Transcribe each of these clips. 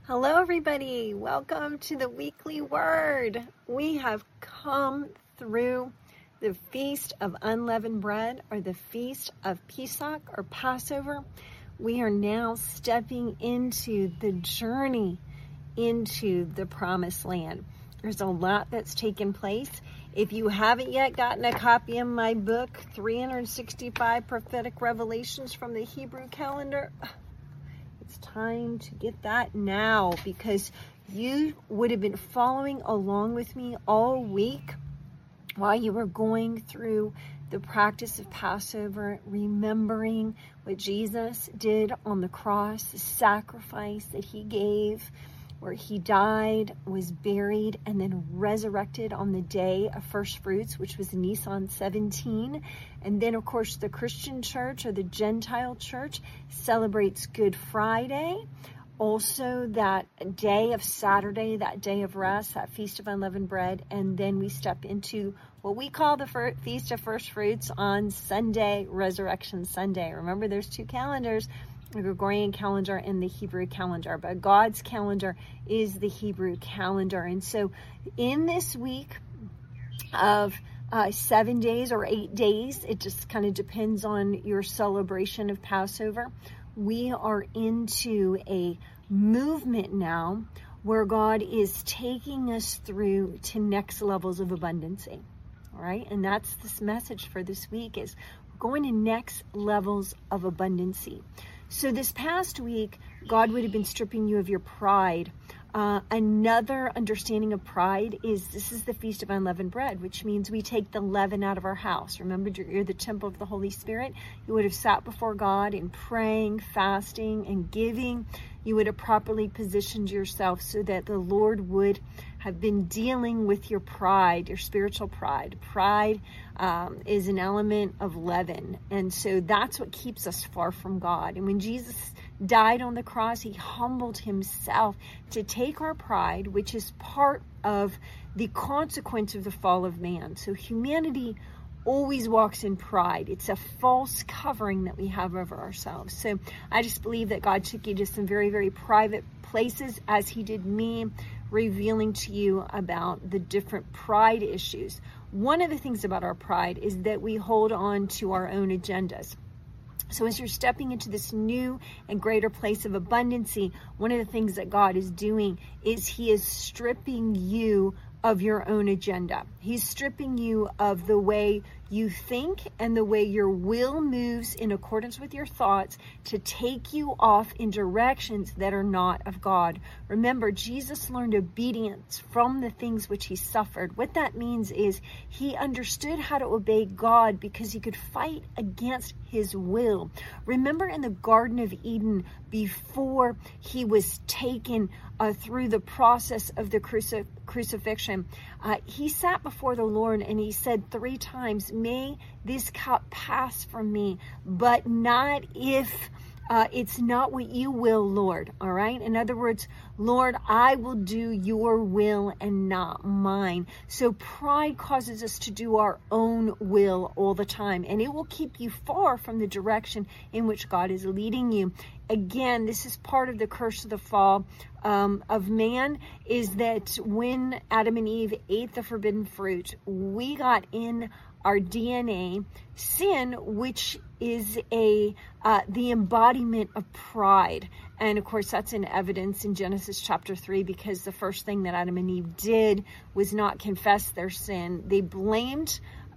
Hello, everybody. Welcome to the weekly word. We have come through the Feast of Unleavened Bread, or the Feast of Pesach, or Passover. We are now stepping into the journey into the Promised Land. There's a lot that's taken place. If you haven't yet gotten a copy of my book, 365 Prophetic Revelations from the Hebrew Calendar, it's time to get that now, because you would have been following along with me all week while you were going through the practice of Passover, remembering what Jesus did on the cross, the sacrifice that he gave, where he died, was buried, and then resurrected on the day of first fruits, which was Nisan 17. And then, of course, the Christian church, or the Gentile church, celebrates Good Friday. Also, that day of Saturday, that day of rest, that Feast of Unleavened Bread. And then we step into what we call the Feast of First Fruits on Sunday, Resurrection Sunday. Remember, there's two calendars, the Gregorian calendar and the Hebrew calendar, but God's calendar is the Hebrew calendar. And so in this week of 7 days or 8 days, it just kind of depends on your celebration of Passover, we are into a movement now where God is taking us through to next levels of abundancy. All right, and that's this message for this week, is we're going to next levels of abundancy. So this past week, God would have been stripping you of your pride. Another understanding of pride is this is the Feast of Unleavened Bread, which means we take the leaven out of our house. Remember, you're the temple of the Holy Spirit. You would have sat before God in praying, fasting, and giving. You would have properly positioned yourself so that the Lord would have been dealing with your pride, your spiritual pride. Pride is an element of leaven. And so that's what keeps us far from God. And when Jesus died on the cross, he humbled himself to take our pride, which is part of the consequence of the fall of man. So humanity always walks in pride. It's a false covering that we have over ourselves. So I just believe that God took you to some very, very private places, as he did me, revealing to you about the different pride issues. One of the things about our pride is that we hold on to our own agendas. So as you're stepping into this new and greater place of abundancy, one of the things that God is doing is he is stripping you of your own agenda. He's stripping you of the way you think and the way your will moves in accordance with your thoughts to take you off in directions that are not of God. Remember, Jesus learned obedience from the things which he suffered. What that means is he understood how to obey God because he could fight against his will. Remember in the Garden of Eden, before he was taken through the process of the crucifixion, he sat before the Lord and he said 3 times, "May this cup pass from me, but not if it's not what you will, Lord." All right. In other words, Lord, I will do your will and not mine. So pride causes us to do our own will all the time, and it will keep you far from the direction in which God is leading you. Again, this is part of the curse of the fall of man, is that when Adam and Eve ate the forbidden fruit, we got in our DNA sin, which is the embodiment of pride. And of course, that's in evidence in Genesis chapter 3, because the first thing that Adam and Eve did was not confess their sin. They blamed,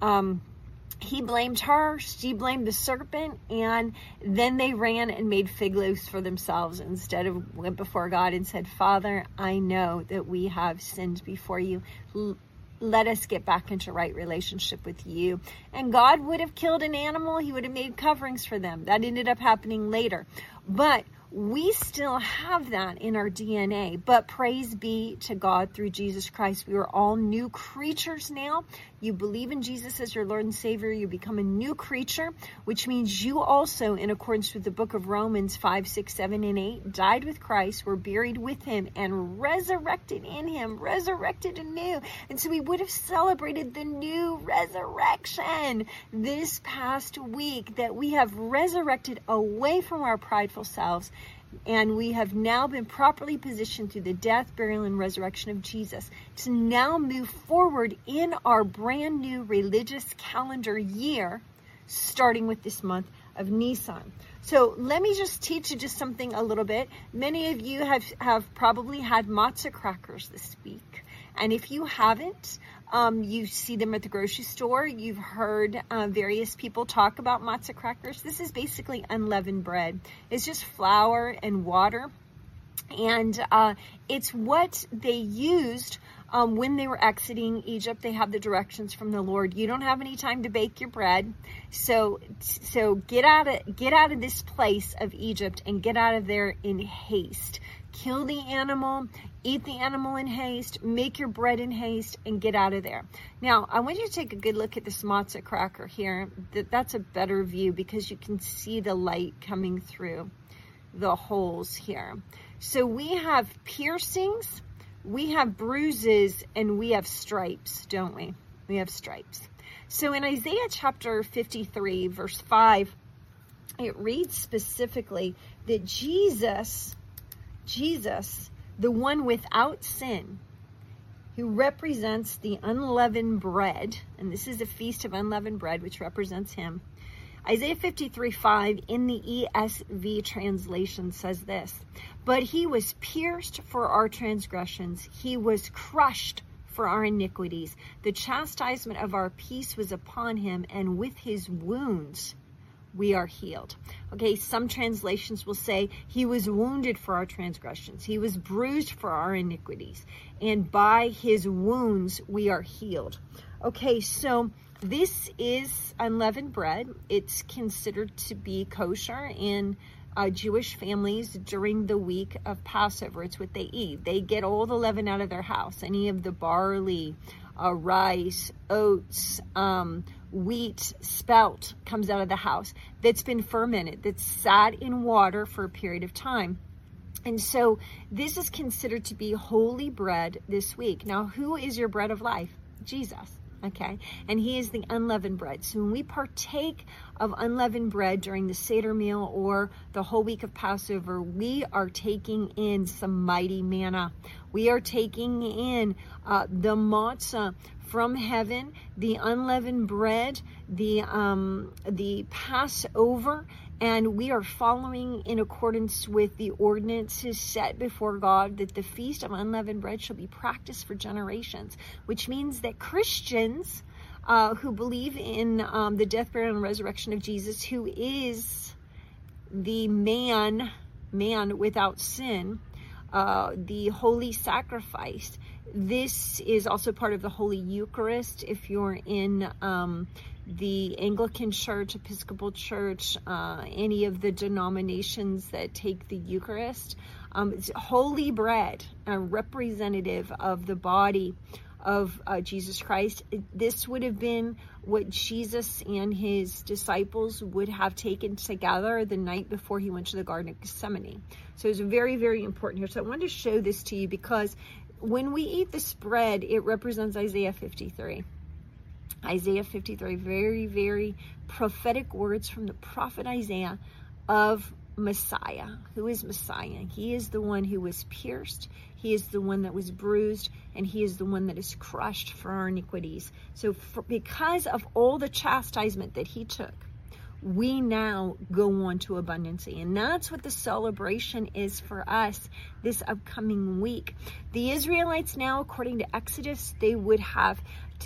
he blamed her, she blamed the serpent, and then they ran and made fig loaves for themselves instead of went before God and said, "Father, I know that we have sinned before you. Let us get back into right relationship with you." And God would have killed an animal. He would have made coverings for them. That ended up happening later. But we still have that in our DNA. But praise be to God through Jesus Christ. We are all new creatures now. You believe in Jesus as your Lord and Savior, you become a new creature, which means you also, in accordance with the book of Romans 5, 6, 7, and 8, died with Christ, were buried with him, and resurrected in him, resurrected anew. And so we would have celebrated the new resurrection this past week, that we have resurrected away from our prideful selves And we have now been properly positioned through the death, burial, and resurrection of Jesus to now move forward in our brand new religious calendar year, starting with this month of Nisan. So let me just teach you just something a little bit. Many of you have probably had matzah crackers this week. And if you haven't, you see them at the grocery store. You've heard various people talk about matzah crackers. This is basically unleavened bread. It's just flour and water. And it's what they used when they were exiting Egypt. They have the directions from the Lord. You don't have any time to bake your bread. So get out of this place of Egypt and get out of there in haste. Kill the animal, eat the animal in haste, make your bread in haste, and get out of there. Now, I want you to take a good look at this matzah cracker here. That's a better view because you can see the light coming through the holes here. So we have piercings, we have bruises, and we have stripes, don't we? We have stripes. So in Isaiah chapter 53, verse 5, it reads specifically that Jesus, the one without sin, who represents the unleavened bread, and this is a feast of unleavened bread, which represents him. Isaiah 53:5 in the ESV translation says this, but he was pierced for our transgressions. He was crushed for our iniquities. The chastisement of our peace was upon him, and with his wounds we are healed. Okay, some translations will say he was wounded for our transgressions. He was bruised for our iniquities. And by his wounds we are healed. Okay, so this is unleavened bread. It's considered to be kosher in Jewish families during the week of Passover. It's what they eat. They get all the leaven out of their house. Any of the barley, rice, oats, wheat, spelt comes out of the house that's been fermented, that's sat in water for a period of time. And so this is considered to be holy bread this week. Now, who is your bread of life? Jesus. Okay, and he is the unleavened bread. So when we partake of unleavened bread during the Seder meal or the whole week of Passover, we are taking in some mighty manna. We are taking in the matzah from heaven, the unleavened bread, the Passover, and we are following in accordance with the ordinances set before God that the Feast of Unleavened Bread shall be practiced for generations, which means that Christians who believe in the death, burial, and resurrection of Jesus, who is the man without sin, the holy sacrifice. This is also part of the Holy Eucharist. If you're in the Anglican Church, Episcopal Church, any of the denominations that take the Eucharist, it's holy bread, a representative of the body of Jesus Christ. This would have been what Jesus and his disciples would have taken together the night before he went to the Garden of Gethsemane. So it's very, very important here. So I wanted to show this to you because when we eat this bread, it represents Isaiah 53. Isaiah 53, very, very prophetic words from the prophet Isaiah of Messiah. Who is Messiah? He is the one who was pierced. He is the one that was bruised, and he is the one that is crushed for our iniquities. So because of all the chastisement that he took, we now go on to abundancy. And that's what the celebration is for us this upcoming week. The Israelites now, according to Exodus, they would have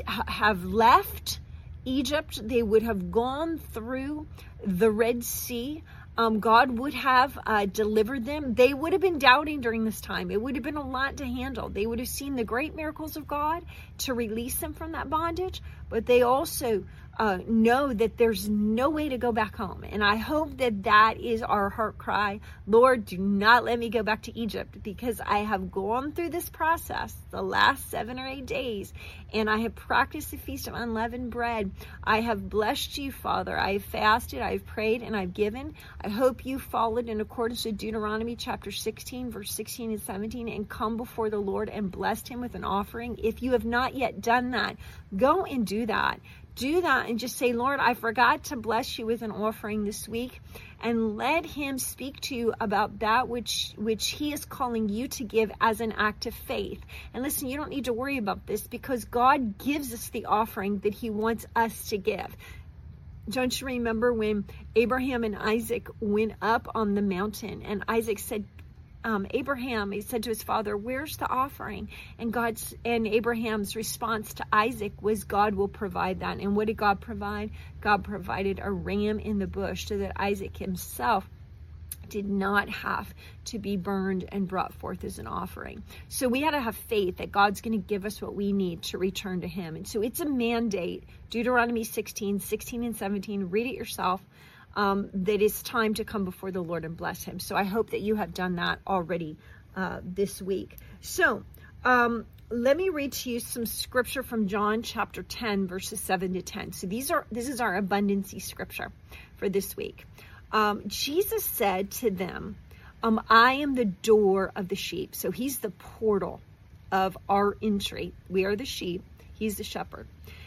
left Egypt. They would have gone through the Red Sea. God would have delivered them. They would have been doubting during this time. It would have been a lot to handle. They would have seen the great miracles of God to release them from that bondage, but they also know that there's no way to go back home. And I hope that that is our heart cry. Lord, do not let me go back to Egypt, because I have gone through this process the last 7 or 8 days, and I have practiced the Feast of Unleavened Bread. I have blessed you, Father. I have fasted, I have prayed, and I've given. I hope you followed in accordance with Deuteronomy chapter 16, verse 16 and 17, and come before the Lord and blessed him with an offering. If you have not yet done that, go and do that. do that and just say, Lord, I forgot to bless you with an offering this week, and let him speak to you about that which he is calling you to give as an act of faith. And listen, you don't need to worry about this, because God gives us the offering that he wants us to give. Don't you remember when Abraham and Isaac went up on the mountain, and Isaac said, Abraham, he said to his father, where's the offering? And Abraham's response to Isaac was, God will provide that. And what did God provide? God provided a ram in the bush, so that Isaac himself did not have to be burned and brought forth as an offering. So we had to have faith that God's going to give us what we need to return to him. And so it's a mandate, Deuteronomy 16 and 17, read it yourself, that it's time to come before the Lord and bless him. So I hope that you have done that already this week. So let me read to you some scripture from John chapter 10, verses 7 to 10. So this is our abundancy scripture for this week. Jesus said to them, I am the door of the sheep. So he's the portal of our entry. We are the sheep. He's the shepherd.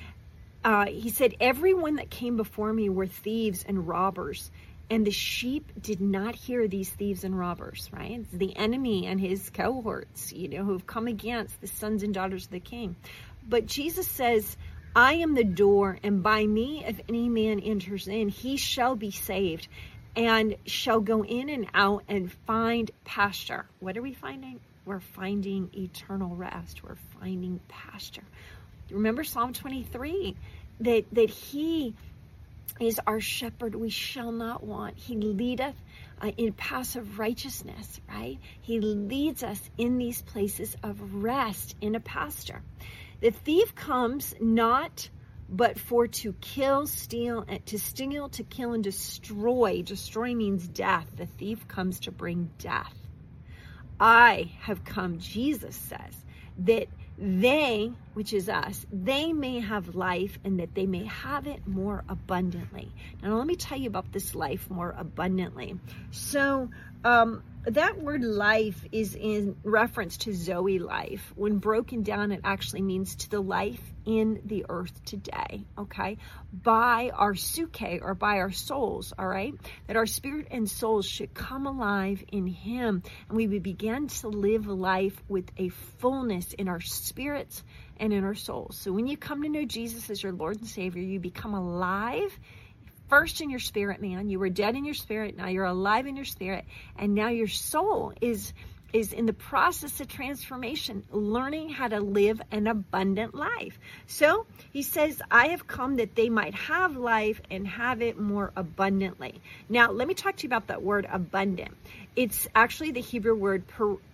He said, everyone that came before me were thieves and robbers, and the sheep did not hear these thieves and robbers, right? It's the enemy and his cohorts, who have come against the sons and daughters of the king. But Jesus says, I am the door, and by me, if any man enters in, he shall be saved, and shall go in and out and find pasture. What are we finding? We're finding eternal rest. We're finding pasture. Remember Psalm 23, that he is our shepherd, we shall not want. He leadeth in paths of righteousness, right? He leads us in these places of rest in a pasture. The thief comes not but for to kill, steal, and to kill and destroy. Destroy means death. The thief comes to bring death. I have come, Jesus says, that they, which is us, they may have life, and that they may have it more abundantly. Now, let me tell you about this life more abundantly. So, that word life is in reference to Zoe life. When broken down, it actually means to the life in the earth today, okay? By our suke, or by our souls, all right? That our spirit and souls should come alive in him, and we would begin to live life with a fullness in our spirits and in our souls. So when you come to know Jesus as your Lord and Savior, you become alive first in your spirit, man. You were dead in your spirit. Now you're alive in your spirit. And now your soul is in the process of transformation, learning how to live an abundant life. So he says, I have come that they might have life and have it more abundantly. Now, let me talk to you about that word abundant. It's actually the Hebrew word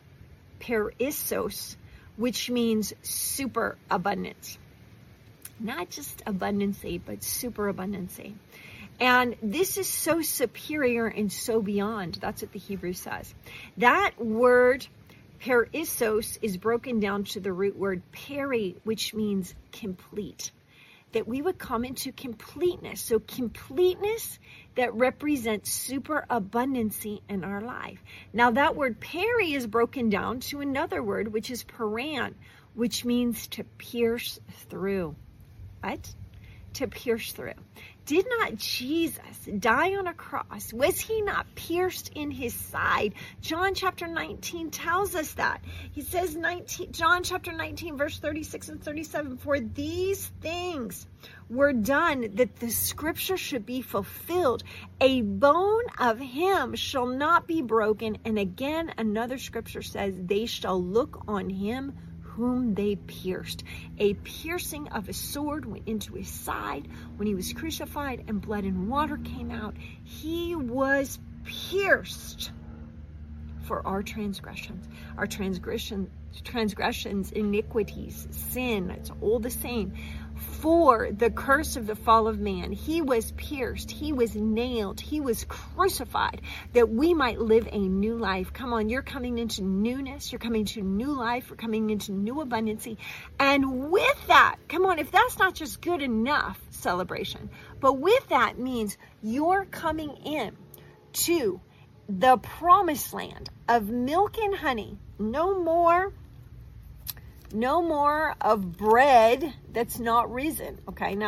perissos, which means super abundance. Not just abundancy, but super abundancy. And this is so superior and so beyond. That's what the Hebrew says. That word perissos is broken down to the root word peri, which means complete. That we would come into completeness. So completeness that represents super abundancy in our life. Now that word peri is broken down to another word, which is paran, which means to pierce through. What? To pierce through. Did not Jesus die on a cross? Was he not pierced in his side? John chapter 19 tells us that. He says, John chapter 19, verse 36 and 37, for these things were done that the scripture should be fulfilled. A bone of him shall not be broken. And again, another scripture says, they shall look on him whom they pierced. A piercing of a sword went into his side when he was crucified, and blood and water came out. He was pierced for our transgressions. Our transgressions, iniquities, sin, it's all the same. For the curse of the fall of man, he was pierced, he was nailed, he was crucified, that we might live a new life. Come on, you're coming into newness, you're coming to new life, you're coming into new abundancy. And with that, come on, if that's not just good enough celebration, but with that means you're coming in to the promised land of milk and honey. No more of bread that's not risen. Okay, now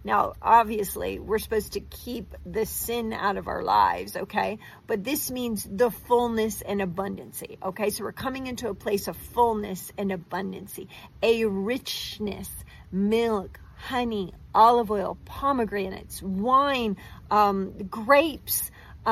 Now, obviously, we're supposed to keep the sin out of our lives, okay? But this means the fullness and abundancy, okay? So we're coming into a place of fullness and abundancy, a richness, milk, honey, olive oil, pomegranates, wine, grapes,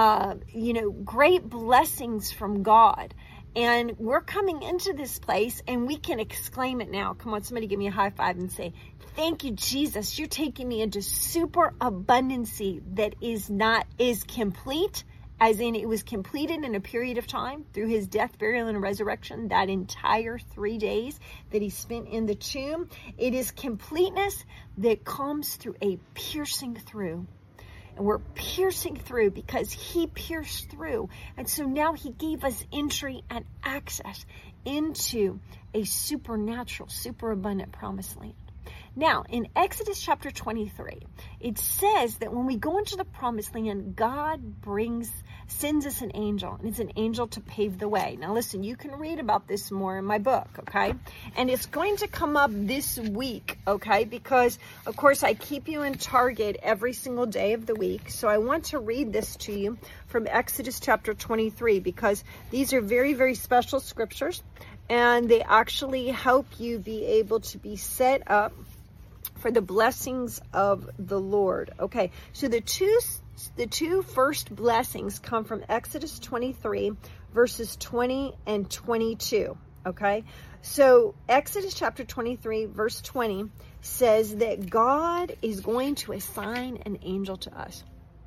great blessings from God. And we're coming into this place and we can exclaim it now. Come on, somebody give me a high five and say, thank you, Jesus. You're taking me into super abundancy that is complete, as in it was completed in a period of time through his death, burial, and resurrection, that entire 3 days that he spent in the tomb. It is completeness that comes through a piercing through. And we're piercing through because he pierced through. And so now he gave us entry and access into a supernatural, superabundant promised land. Now, in Exodus chapter 23, it says that when we go into the promised land, God sends us an angel, and it's an angel to pave the way. Now, listen, you can read about this more in my book, okay? And it's going to come up this week, okay? Because, of course, I keep you in Target every single day of the week. So I want to read this to you from Exodus chapter 23, because these are very, very special scriptures, and they actually help you be able to be set up for the blessings of the Lord. Okay, so the two first blessings come from Exodus 23, verses 20 and 22. Okay, so Exodus chapter 23, verse 20 says that God is going to assign an angel to us.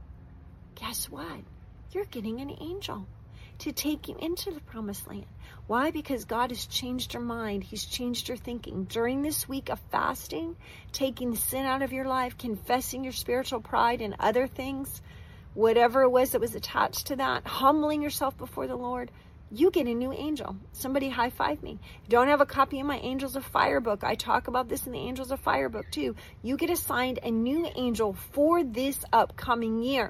Guess what? You're getting an angel to take you into the promised land. Why? Because God has changed your mind. He's changed your thinking. During this week of fasting, taking sin out of your life, confessing your spiritual pride and other things, whatever it was that was attached to that, humbling yourself before the Lord, you get a new angel. Somebody high five me. Don't have a copy of my Angels of Fire book. I talk about this in the Angels of Fire book too. You get assigned a new angel for this upcoming year.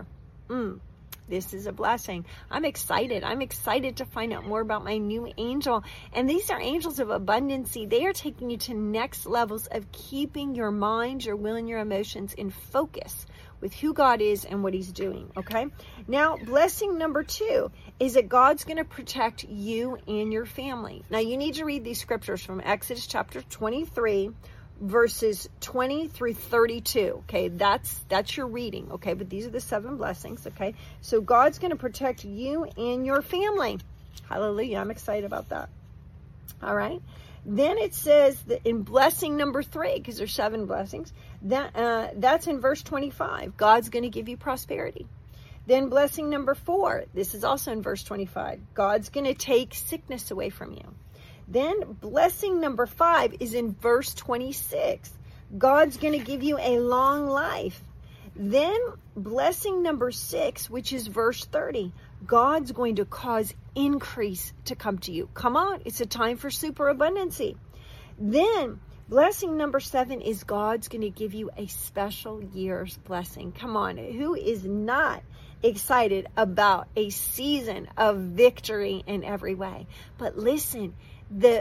This is a blessing. I'm excited. I'm excited to find out more about my new angel. And these are angels of abundancy. They are taking you to next levels of keeping your mind, your will, and your emotions in focus with who God is and what he's doing, okay? Now, blessing number 2 is that God's going to protect you and your family. Now, you need to read these scriptures from Exodus chapter 23, verses 20 through 32. Okay, that's your reading. Okay, but these are the 7 blessings. Okay, so God's going to protect you and your family. Hallelujah. I'm excited about that. All right, then it says that in blessing number 3, because there's 7 blessings, that's in verse 25. God's going to give you prosperity. Then blessing number 4, this is also in verse 25. God's going to take sickness away from you. Then blessing number 5 is in verse 26. God's going to give you a long life. Then blessing number 6, which is verse 30. God's going to cause increase to come to you. Come on, it's a time for superabundancy. Then blessing number 7 is God's going to give you a special year's blessing. Come on, who is not excited about a season of victory in every way? But listen, the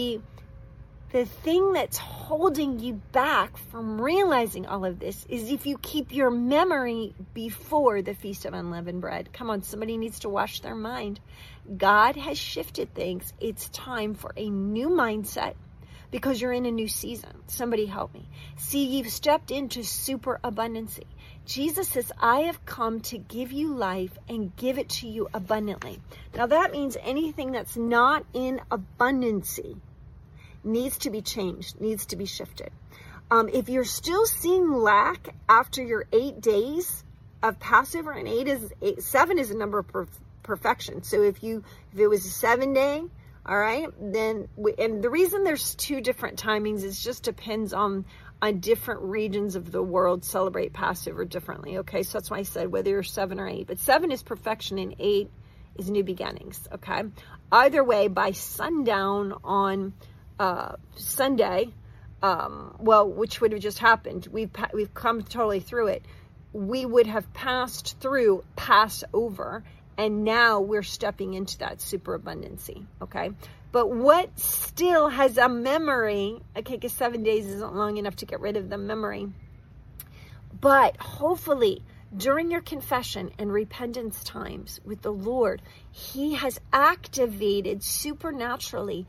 thing that's holding you back from realizing all of this is if you keep your memory before the Feast of Unleavened Bread. Come on, somebody needs to wash their mind. God has shifted things. It's time for a new mindset because you're in a new season. Somebody help me. See, you've stepped into super abundancy. Jesus says, I have come to give you life and give it to you abundantly. Now that means anything that's not in abundancy needs to be changed, needs to be shifted. If you're still seeing lack after your 8 days of Passover, and 7 is a number of perfection. So if it was a 7-day, all right, then, and the reason there's 2 different timings is just depends on different regions of the world celebrate Passover differently. Okay, so that's why I said whether you're 7 or 8, but 7 is perfection and 8 is new beginnings. Okay, either way, by sundown on Sunday, which would have just happened, we've come totally through it. We would have passed through Passover, and now we're stepping into that superabundancy. Okay. But what still has a memory, okay, because 7 days isn't long enough to get rid of the memory. But hopefully, during your confession and repentance times with the Lord, he has activated supernaturally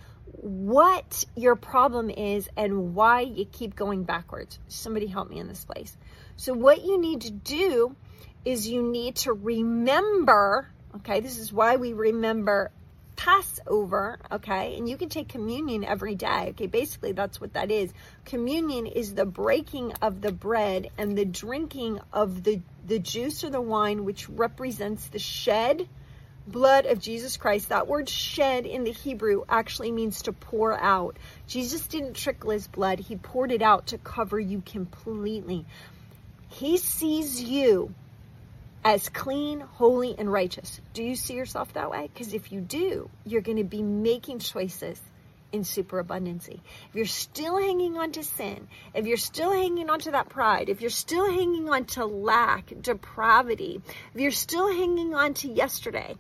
what your problem is and why you keep going backwards. Somebody help me in this place. So what you need to do is you need to remember, okay, this is why we remember Passover, okay, and you can take communion every day, okay, basically that's what that is. Communion is the breaking of the bread and the drinking of the juice or the wine, which represents the shed blood of Jesus Christ. That word shed in the Hebrew actually means to pour out. Jesus didn't trickle his blood, he poured it out to cover you completely. He sees you as clean, holy, and righteous. Do you see yourself that way? Because if you do, you're going to be making choices in superabundancy. If you're still hanging on to sin, if you're still hanging on to that pride, if you're still hanging on to lack, depravity, if you're still hanging on to yesterday,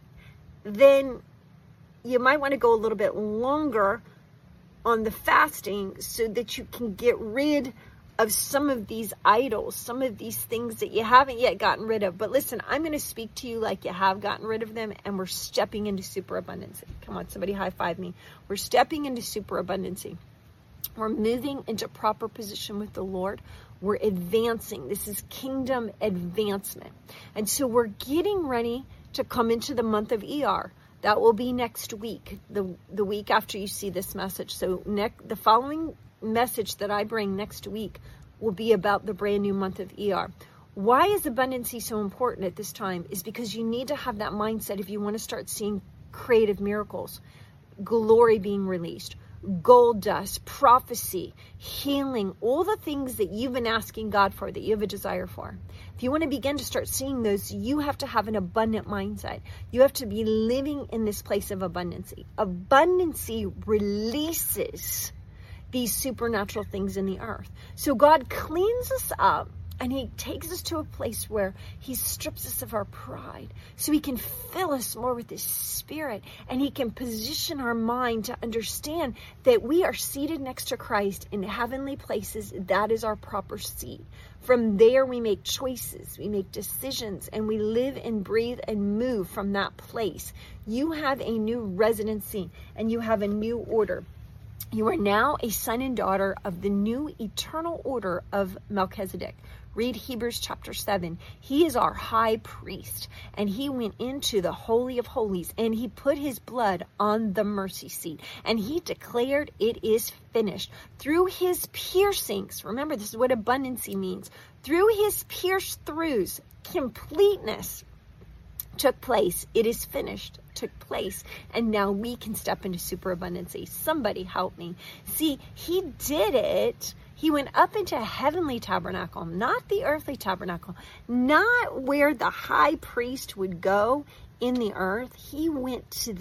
then you might want to go a little bit longer on the fasting so that you can get rid of some of these idols, some of these things that you haven't yet gotten rid of. But listen, I'm going to speak to you like you have gotten rid of them, and we're stepping into superabundancy. Come on, somebody high five me. We're stepping into superabundancy. We're moving into proper position with the Lord. We're advancing. This is kingdom advancement. And so we're getting ready to come into the month of ER. That will be next week, the week after you see this message. So the following message that I bring next week will be about the brand new month of ER. Why is abundancy so important at this time? Is because you need to have that mindset if you want to start seeing creative miracles, glory being released, gold dust, prophecy, healing, all the things that you've been asking God for, that you have a desire for. If you want to begin to start seeing those, you have to have an abundant mindset. You have to be living in this place of abundancy. Abundancy releases these supernatural things in the earth. So God cleans us up and he takes us to a place where he strips us of our pride so he can fill us more with his spirit, and he can position our mind to understand that we are seated next to Christ in heavenly places. That is our proper seat. From there we make choices, we make decisions, and we live and breathe and move from that place. You have a new residency and you have a new order. You are now a son and daughter of the new eternal order of Melchizedek. Read Hebrews chapter 7. He is our high priest, and he went into the Holy of Holies, and he put his blood on the mercy seat, and he declared it is finished. Through his piercings, remember this is what abundancy means, through his pierced throughs, completeness took place. It is finished took place, and now we can step into superabundancy. Somebody help me. See, he did it. He went up into a heavenly tabernacle, not the earthly tabernacle, not where the high priest would go in the earth. He went to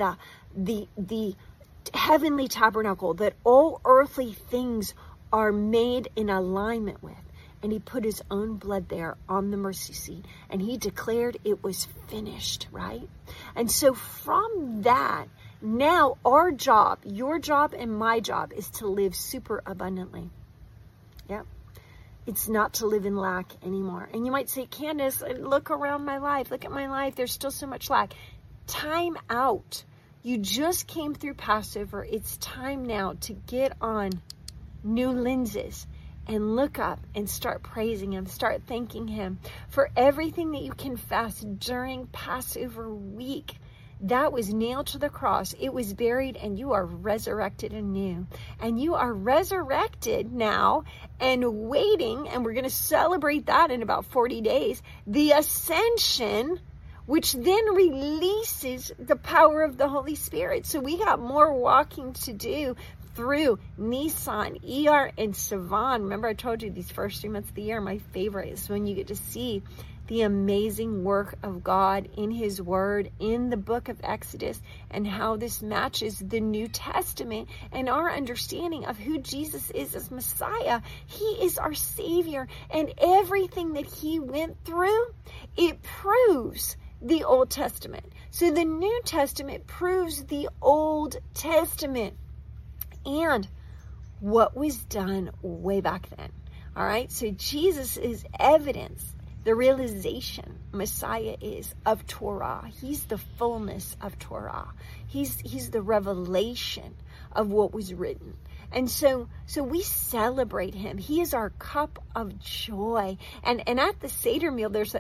the heavenly tabernacle that all earthly things are made in alignment with. And he put his own blood there on the mercy seat, and he declared it was finished, right? And so from that, now our job, your job and my job, is to live super abundantly. Yep. It's not to live in lack anymore. And you might say, Candace, look around my life. Look at my life. There's still so much lack. Time out. You just came through Passover. It's time now to get on new lenses and look up and start praising him, start thanking him for everything that you confessed during Passover week. That was nailed to the cross. It was buried, and you are resurrected anew. And you are resurrected now and waiting, and we're going to celebrate that in about 40 days, the ascension, which then releases the power of the Holy Spirit. So we got more walking to do through Nisan, ER, and Sivan. Remember, I told you these first 3 months of the year, my favorite is when you get to see the amazing work of God in his word in the book of Exodus, and how this matches the New Testament and our understanding of who Jesus is as Messiah. He is our Savior, and everything that he went through, it proves the Old Testament. So the New Testament proves the Old Testament and what was done way back then. All right, so Jesus is evidence, the realization Messiah is of Torah. He's the fullness of Torah. He's the revelation of what was written. And so we celebrate him. He is our cup of joy. And at the Seder meal, there's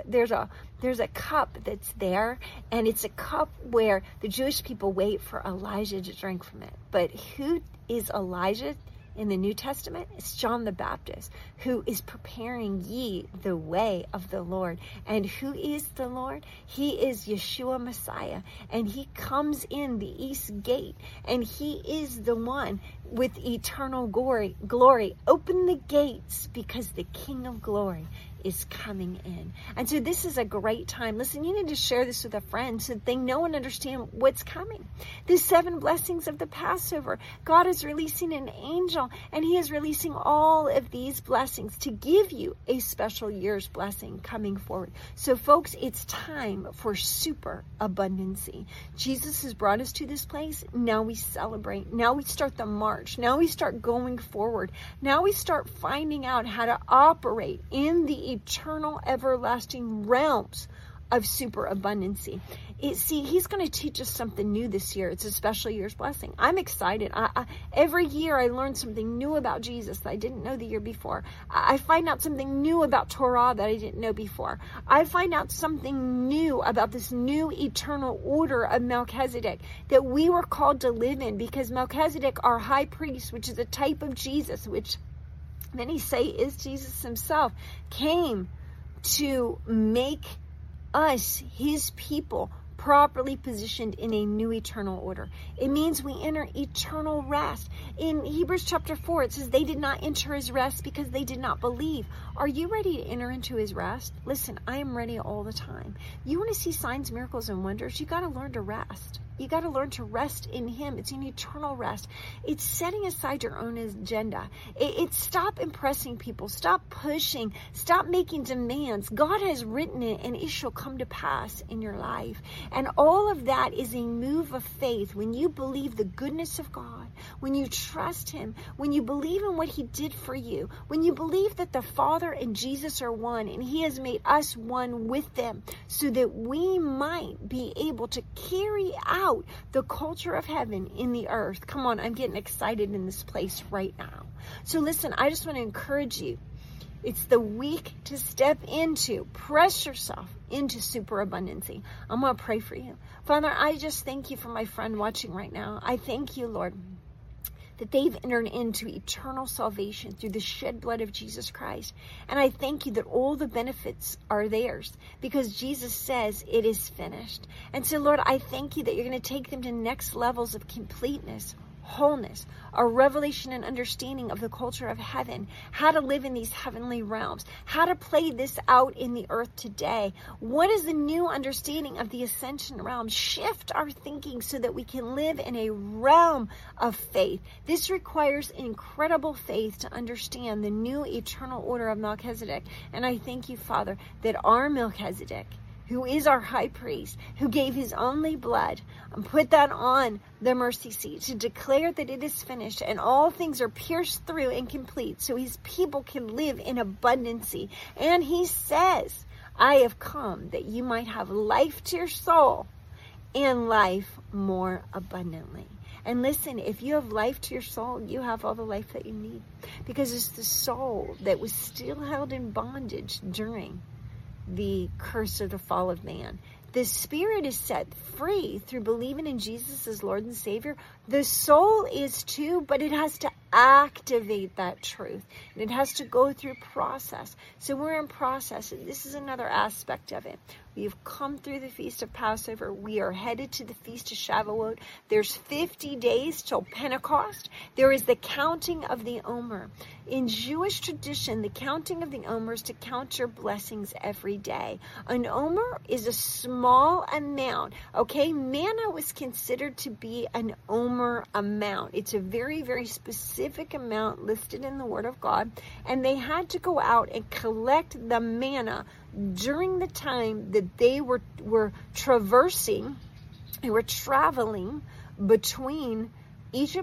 a cup that's there, and it's a cup where the Jewish people wait for Elijah to drink from it. But who is Elijah in the New Testament? It's John the Baptist, who is preparing ye the way of the Lord. And who is the Lord? He is Yeshua Messiah, and he comes in the east gate, and he is the one with eternal glory. Open the gates, because the King of glory is coming in. And so this is a great time. Listen, you need to share this with a friend so that they know and understand what's coming. The 7 blessings of the Passover. God is releasing an angel, and he is releasing all of these blessings to give you a special year's blessing coming forward. So folks, it's time for super abundancy. Jesus has brought us to this place. Now we celebrate. Now we start the march. Now we start going forward. Now we start finding out how to operate in the eternal, everlasting realms of superabundancy. He's going to teach us something new this year. It's a special year's blessing. I'm excited. Every year I learn something new about Jesus that I didn't know the year before. I find out something new about Torah that I didn't know before. I find out something new about this new eternal order of Melchizedek that we were called to live in, because Melchizedek, our high priest, which is a type of Jesus, which many say is Jesus himself, came to make us, his people, properly positioned in a new eternal order. It means we enter eternal rest. In Hebrews chapter 4, it says they did not enter his rest because they did not believe. Are you ready to enter into his rest? Listen, I am ready all the time. You want to see signs, miracles, and wonders? You got to learn to rest. You got to learn to rest in him. It's an eternal rest. It's setting aside your own agenda. It's stop impressing people. Stop pushing. Stop making demands. God has written it, and it shall come to pass in your life. And all of that is a move of faith. When you believe the goodness of God, when you trust him, when you believe in what he did for you, when you believe that the Father and Jesus are one, and he has made us one with them, so that we might be able to carry out the culture of heaven in the earth. Come on, I'm getting excited in this place right now. So listen, I just want to encourage you. It's the week to step into, press yourself into superabundancy. I'm going to pray for you. Father, I just thank you for my friend watching right now. I thank you, Lord, that they've entered into eternal salvation through the shed blood of Jesus Christ. And I thank you that all the benefits are theirs, because Jesus says it is finished. And so, Lord, I thank you that you're going to take them to next levels of completeness, wholeness, a revelation and understanding of the culture of heaven, how to live in these heavenly realms, how to play this out in the earth today. What is the new understanding of the ascension realm? Shift our thinking so that we can live in a realm of faith. This requires incredible faith to understand the new eternal order of Melchizedek. And I thank you, Father, that our Melchizedek, who is our high priest, who gave his only blood, and put that on the mercy seat to declare that it is finished and all things are pierced through and complete, so his people can live in abundancy. And he says, I have come that you might have life to your soul and life more abundantly. And listen, if you have life to your soul, you have all the life that you need, because it's the soul that was still held in bondage during the curse of the fall of man. The spirit is set free through believing in Jesus as Lord and Savior. The soul is too, but it has to activate that truth, and it has to go through process. So we're in process, and this is another aspect of it. We have come through the Feast of Passover. We are headed to the Feast of Shavuot. There's 50 days till Pentecost. There is the counting of the Omer. In Jewish tradition, the counting of the Omer is to count your blessings every day. An Omer is a small amount, okay? Manna was considered to be an Omer amount. It's a very, very specific amount listed in the Word of God, and they had to go out and collect the manna during the time that they were traversing, they were traveling between Egypt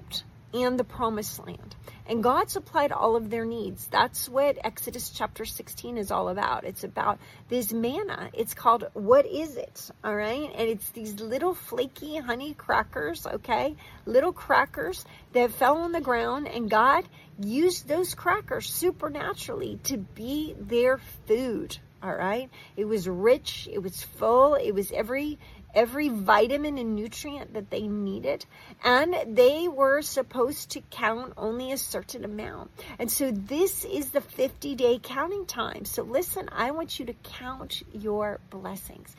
and the promised land. And God supplied all of their needs. That's what Exodus chapter 16 is all about. It's about this manna. It's called, what is it? All right. And it's these little flaky honey crackers, okay? Little crackers that fell on the ground, and God used those crackers supernaturally to be their food. All right. It was rich. It was full. It was every vitamin and nutrient that they needed, and they were supposed to count only a certain amount. And so this is the 50-day counting time. So listen, I want you to count your blessings.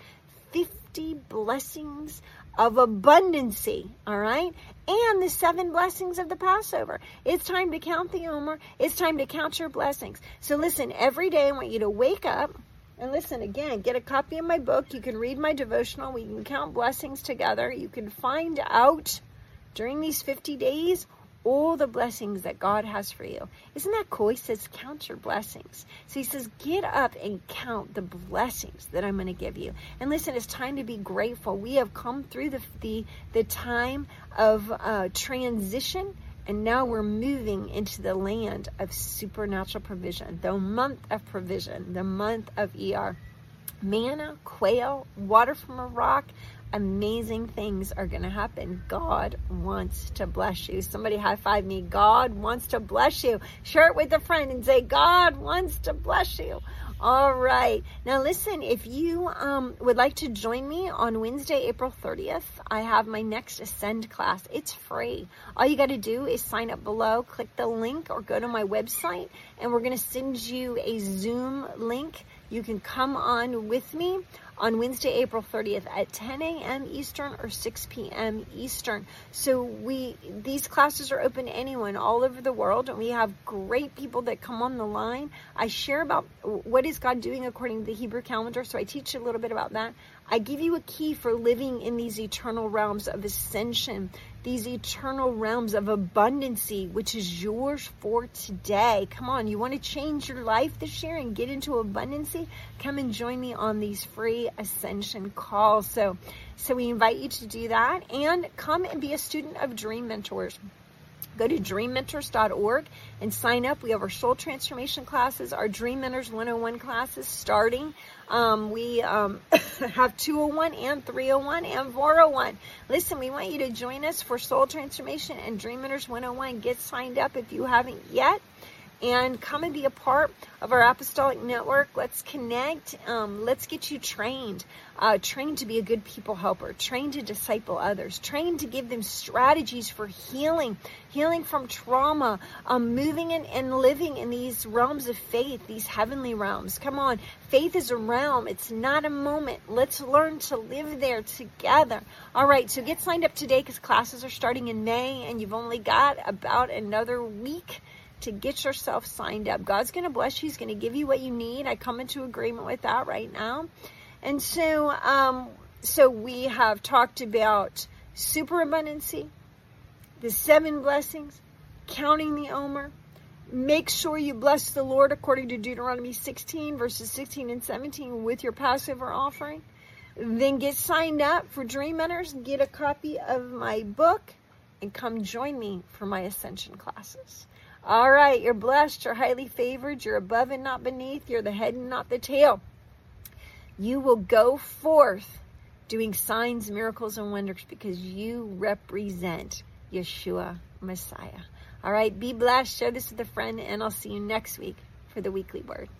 50 blessings of abundancy, all right? And the 7 blessings of the Passover. It's time to count the Omer. It's time to count your blessings. So listen, every day I want you to wake up. And listen, again, get a copy of my book. You can read my devotional. We can count blessings together. You can find out during these 50 days all the blessings that God has for you. Isn't that cool? He says, count your blessings. So he says, get up and count the blessings that I'm going to give you. And listen, it's time to be grateful. We have come through the time of transition. And now we're moving into the land of supernatural provision, the month of provision, the month of ER. Manna, quail, water from a rock, amazing things are going to happen. God wants to bless you. Somebody high five me. God wants to bless you. Share it with a friend and say, God wants to bless you. All right. Now listen, if you would like to join me on Wednesday, April 30th, I have my next Ascend class. It's free. All you got to do is sign up below, click the link, or go to my website, and we're going to send you a Zoom link. You can come on with me on Wednesday, April 30th at 10 a.m. Eastern or 6 p.m. Eastern. So these classes are open to anyone all over the world, and we have great people that come on the line. I share about what is God doing according to the Hebrew calendar, so I teach you a little bit about that. I give you a key for living in these eternal realms of ascension, these eternal realms of abundancy, which is yours for today. Come on, you want to change your life this year and get into abundancy? Come and join me on these free ascension calls. So we invite you to do that, and come and be a student of Dream Mentors. Go to dreammentors.org and sign up. We have our soul transformation classes, our Dream Mentors 101 classes starting. We have 201 and 301 and 401. Listen, we want you to join us for soul transformation and Dream Mentors 101. Get signed up if you haven't yet. And come and be a part of our apostolic network. Let's connect. Let's get you trained. Trained to be a good people helper. Trained to disciple others. Trained to give them strategies for healing. Healing from trauma. Moving and living in these realms of faith. These heavenly realms. Come on. Faith is a realm. It's not a moment. Let's learn to live there together. All right. So get signed up today, because classes are starting in May. And you've only got about another week to get yourself signed up. God's going to bless you. He's going to give you what you need. I come into agreement with that right now. And so we have talked about superabundancy, the 7 blessings, counting the Omer. Make sure you bless the Lord according to Deuteronomy 16, verses 16 and 17 with your Passover offering. Then get signed up for Dream Mentors, get a copy of my book, and come join me for my Ascension classes. All right, you're blessed, you're highly favored, you're above and not beneath, you're the head and not the tail. You will go forth doing signs, miracles, and wonders because you represent Yeshua Messiah. All right, be blessed, share this with a friend, and I'll see you next week for the Weekly Word.